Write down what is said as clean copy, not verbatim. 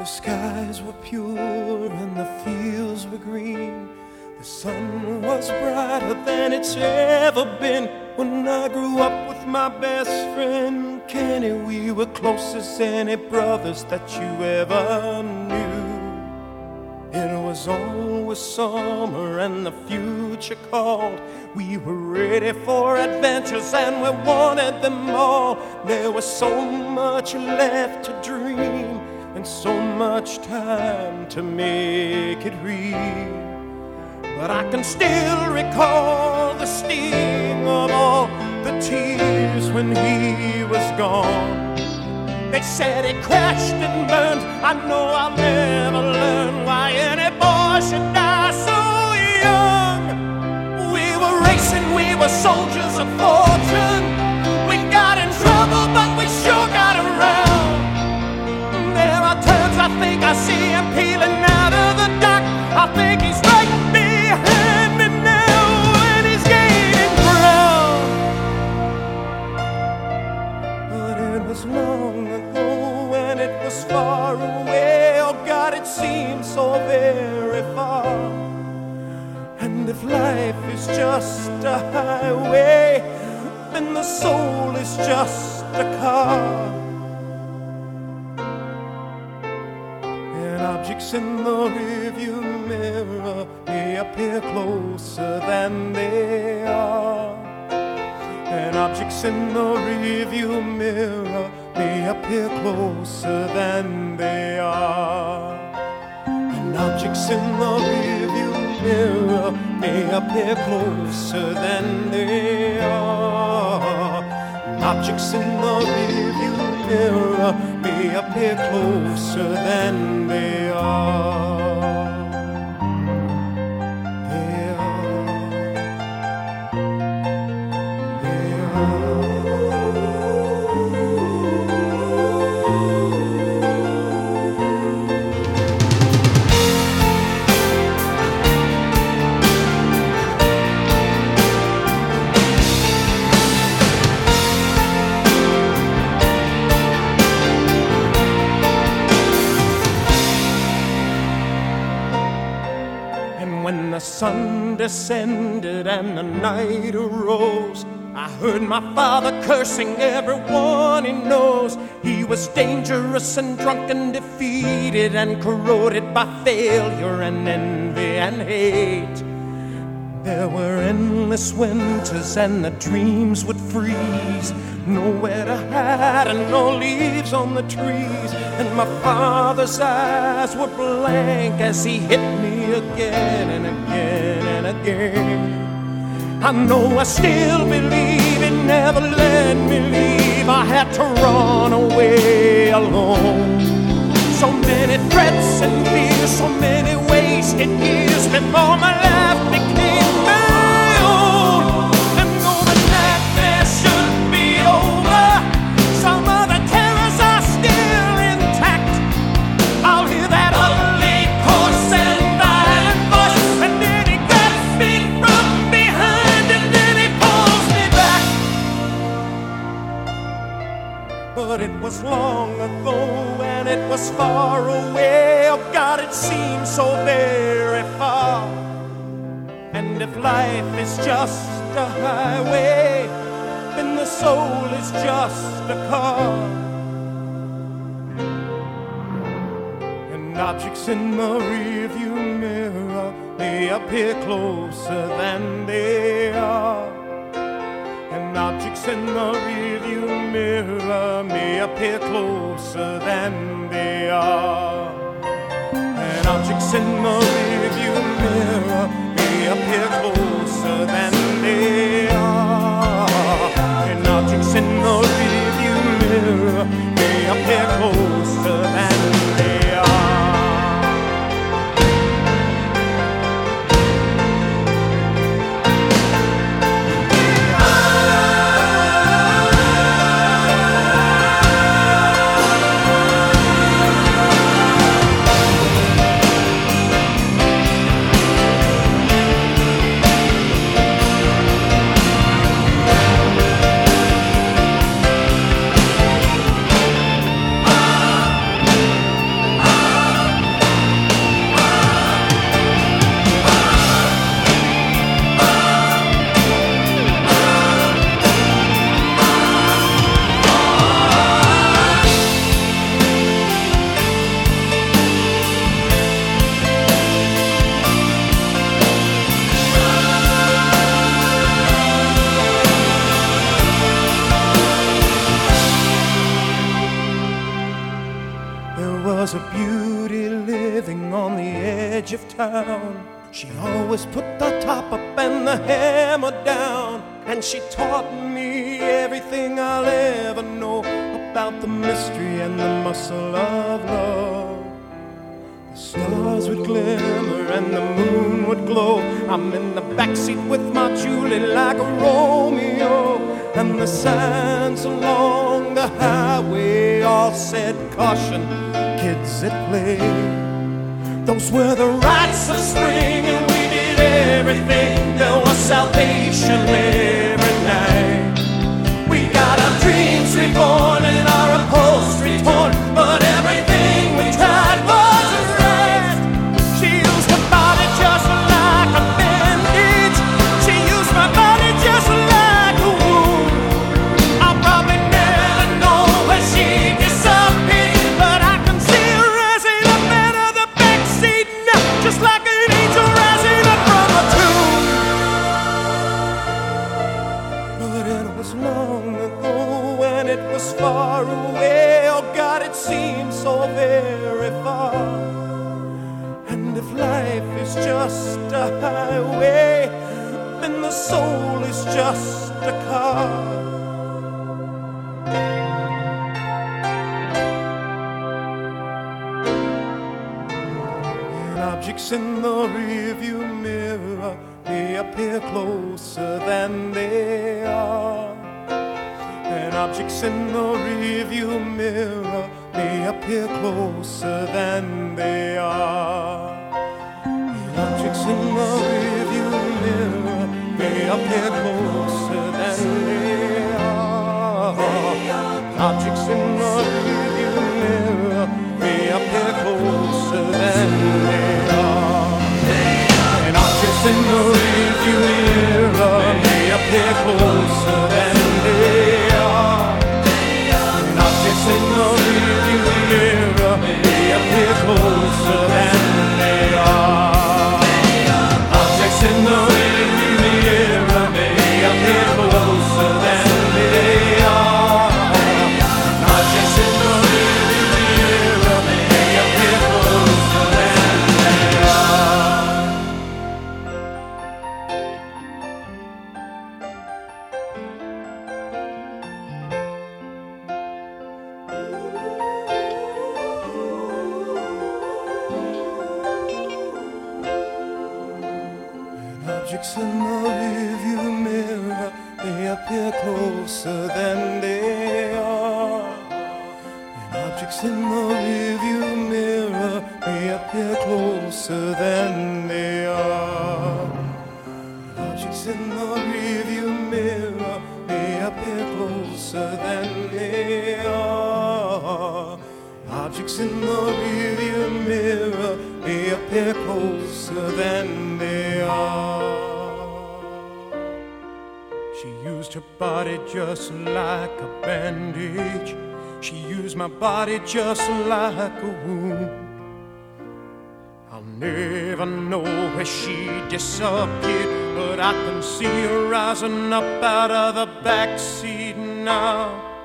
skies were pure and the fields were green. The sun was brighter than it's ever been. When I grew up with my best friend Kenny, we were close as any brothers that you ever knew. It was always summer and the future called. We were ready for adventures and we wanted them all. There was so much left to dream and so much time to make it real. But I can still recall the sting of all the tears when he was gone. They said he crashed and burned. I know I'll never learn why any boy should die so young. We were racing, we were soldiers of fortune. We got in trouble, but we sure got around. There are times I think I see him peeling out of the dock. I think he's right behind me now, and he's gaining ground. But it was long ago, and it was far away. Oh God, it seems so very far. And if life is just a highway, then the soul is just a car. And objects in the rearview mirror may appear closer than they are. And objects in the rearview mirror may appear closer than they are. And objects in the rearview mirror may appear closer than they are. And objects in the rearview mirror may appear closer than they are. When the sun descended and the night arose, I heard my father cursing everyone he knows. He was dangerous and drunk and defeated and corroded by failure and envy and hate. There were endless winters and the dreams would freeze, nowhere to hide and no leaves on the trees. And my father's eyes were blank as he hit me again and again and again. I know I still believe he never let me leave. I had to run away alone. So many threats and fears, so many wasted years before my life became my own. And though the nightmare should be over, some of the terrors are still intact. I'll hear that ugly, coarse and violent voice, and then he grabs me from behind and then he pulls me back. But it was long ago and it was far away. Oh God, it seems so very far. And if life is just a highway, then the soul is just a car. And objects in the rearview mirror may appear closer than they are. And objects in the rearview mirror may appear closer than they are. And objects in the rearview mirror may appear closer than they are. And objects in the rearview mirror may appear closer than they are. was a beauty living on the edge of town. She always put the top up and the hammer down, and she taught me everything I'll ever know about the mystery and the muscle of love. The stars would glimmer and the moon would glow. I'm in the backseat with my Julie like a Romeo, and the signs along the highway all said caution, kids at play. Those were the rites of spring, and we did everything. There was salvation every night. We got our dreams reborn and our upholstery torn, but everything we tried wasn't right. She used her body just like a bandage. She used my body just like a wound. I'll probably never know where she disappeared, but I can see her rising up out of the backseat now, just like an angel rising up from a tomb. But it was long ago and it was far away. Oh God, it seems so very far. And if life is just a highway, then the soul is just a car. And objects in the rearview mirror may appear closer than they are. And objects in the rearview mirror may appear closer than they are. And objects in the rearview mirror may appear closer than they are. Objects in the rearview mirror may appear closer than they are. And objects in the rearview mirror may appear closer than they are. And objects in the rearview mirror may appear closer than they are. Objects in the rearview mirror may appear closer than they are. Objects in the rearview mirror may appear closer than they are. Objects in the rearview mirror may appear closer than they are. And objects in the rearview mirror may appear closer than they are. And objects in the rearview mirror may appear closer than they are. Objects in the rearview mirror may appear closer than they are. She used her body just like a bandage. She used my body just like a wound. I'll never know where she disappeared, but I can see her rising up out of the backseat now.